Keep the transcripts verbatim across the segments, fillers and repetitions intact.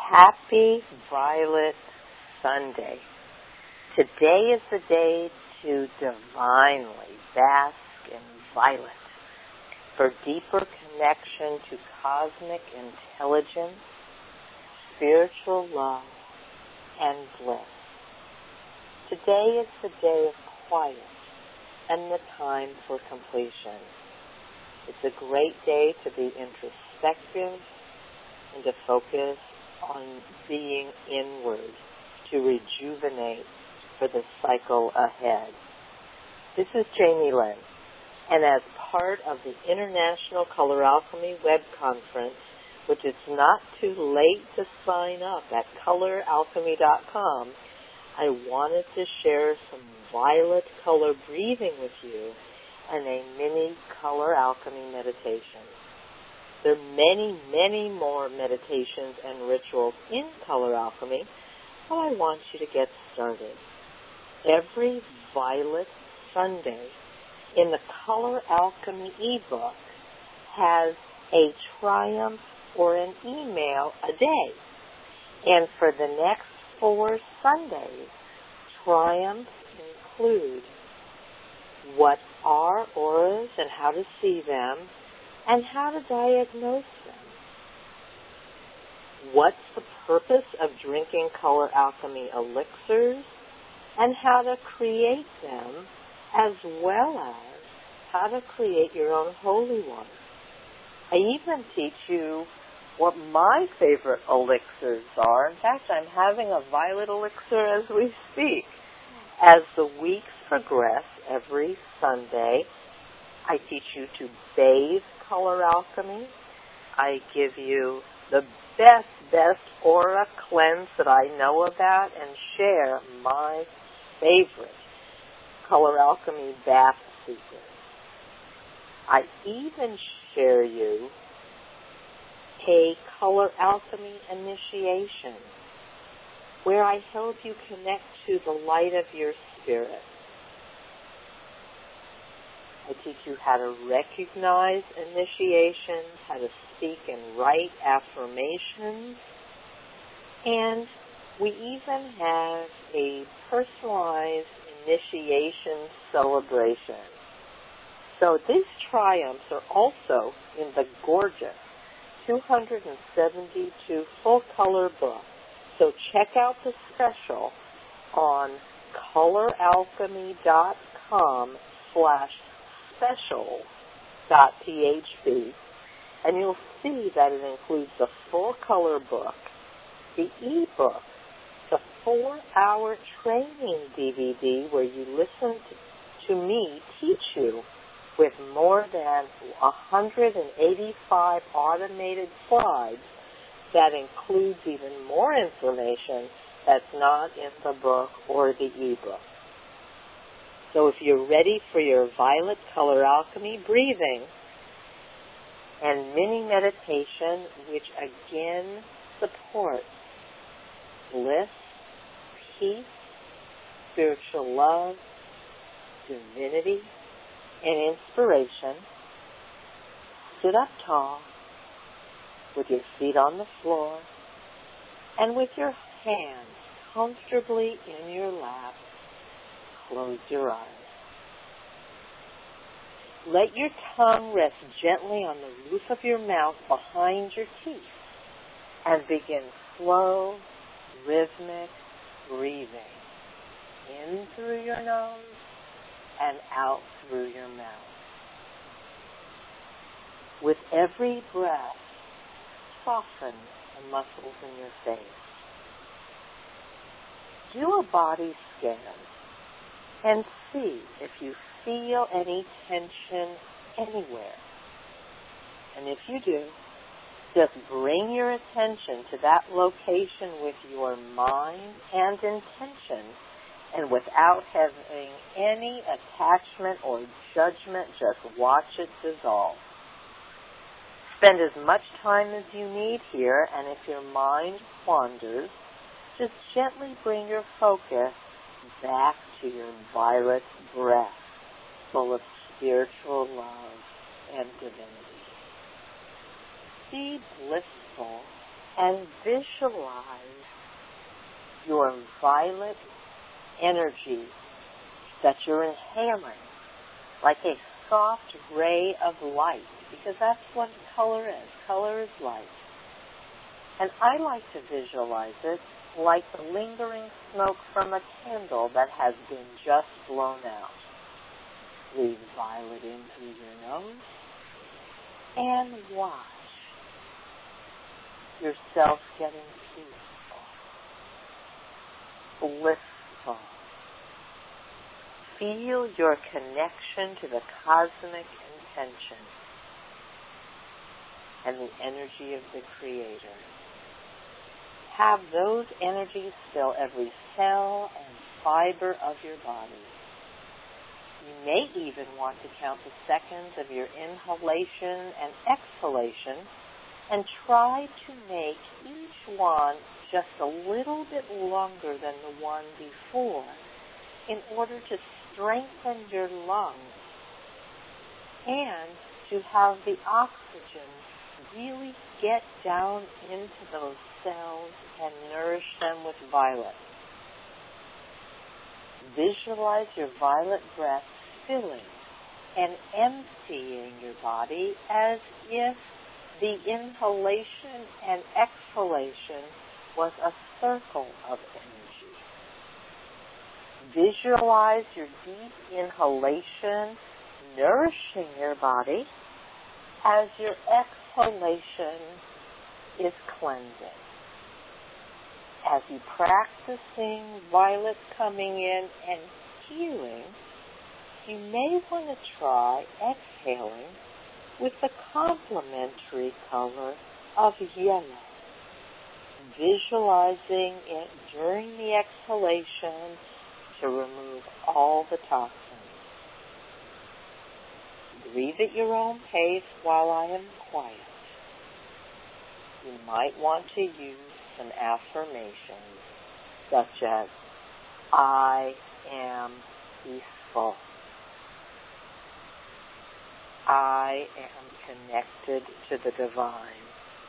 Happy Violet Sunday. Today is the day to divinely bask in violet for deeper connection to cosmic intelligence, spiritual love, and bliss. Today is the day of quiet and the time for completion. It's a great day to be introspective and to focus on being inward, to rejuvenate for the cycle ahead. This is Jamie Lynn, and as part of the International Color Alchemy Web Conference, which it's not too late to sign up at color alchemy dot com, I wanted to share some violet color breathing with you and a mini color alchemy meditation. There are many, many more meditations and rituals in color alchemy, but I want you to get started. Every Violet Sunday in the Color Alchemy ebook has a triumph or an email a day. And for the next four Sundays, triumphs include what are auras and how to see them, and how to diagnose them. What's the purpose of drinking color alchemy elixirs, and how to create them, as well as how to create your own holy water. I even teach you what my favorite elixirs are. In fact, I'm having a violet elixir as we speak. As the weeks progress every Sunday, I teach you to bathe color alchemy. I give you the best, best aura cleanse that I know about and share my favorite color alchemy bath secrets. I even share you a color alchemy initiation where I help you connect to the light of your spirit. I teach you how to recognize initiations, how to speak and write affirmations, and we even have a personalized initiation celebration. So these triumphs are also in the gorgeous two hundred seventy-two full-color book. So check out the special on color alchemy dot com slash special dot p h p, and you'll see that it includes the full color book, the ebook, the four-hour training D V D where you listen to, to me teach you with more than one hundred eighty-five automated slides that includes even more information that's not in the book or the ebook. So if you're ready for your violet color alchemy breathing and mini meditation, which again supports bliss, peace, spiritual love, divinity, and inspiration, sit up tall with your feet on the floor and with your hands comfortably in your lap. Close your eyes. Let your tongue rest gently on the roof of your mouth behind your teeth and begin slow, rhythmic breathing in through your nose and out through your mouth. With every breath, soften the muscles in your face. Do a body scan and see if you feel any tension anywhere. And if you do, just bring your attention to that location with your mind and intention, and without having any attachment or judgment, just watch it dissolve. Spend as much time as you need here, and if your mind wanders, just gently bring your focus back to your violet breath, full of spiritual love and divinity. Be blissful and visualize your violet energy that you're inhaling like a soft ray of light, because that's what color is. Color is light. And I like to visualize it like the lingering smoke from a candle that has been just blown out. Breathe violet in through your nose and watch yourself getting peaceful, blissful. Feel your connection to the cosmic intention and the energy of the Creator. Have those energies fill every cell and fiber of your body. You may even want to count the seconds of your inhalation and exhalation and try to make each one just a little bit longer than the one before in order to strengthen your lungs and to have the oxygen really get down into those cells and nourish them with violet. Visualize your violet breath filling and emptying your body as if the inhalation and exhalation was a circle of energy. Visualize your deep inhalation nourishing your body as your exhalation is cleansing. As you practicing violet coming in and healing, you may want to try exhaling with the complementary color of yellow, visualizing it during the exhalation to remove all the toxins. Breathe at your own pace while I am quiet. You might want to use some affirmations such as, I am peaceful. I am connected to the divine.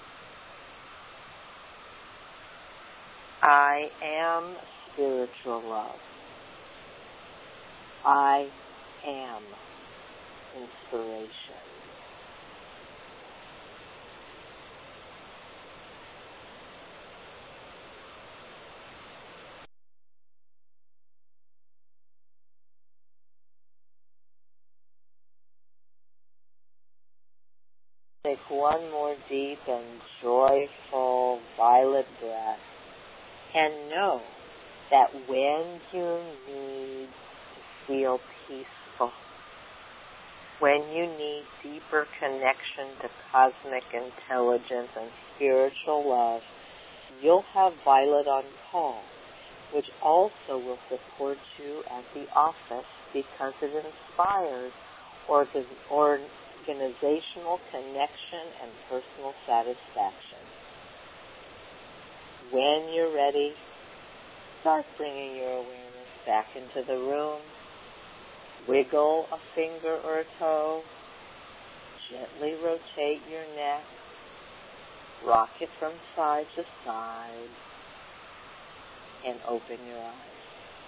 I am spiritual love. I am inspiration. Take one more deep and joyful violet breath and know that when you need to feel peaceful, when you need deeper connection to cosmic intelligence and spiritual love, you'll have Violet on call, which also will support you at the office because it inspires organ- organizational connection and personal satisfaction. When you're ready, start bringing your awareness back into the room. Wiggle a finger or a toe. Gently rotate your neck. Rock it from side to side. And open your eyes.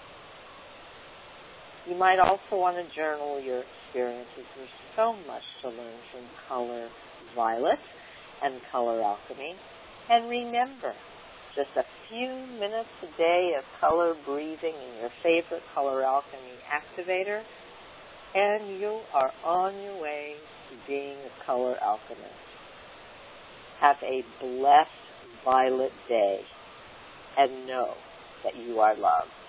You might also want to journal your experiences. There's so much to learn from color violet and color alchemy. And remember, just a few minutes a day of color breathing in your favorite color alchemy activator, and you are on your way to being a color alchemist. Have a blessed violet day, and know that you are loved.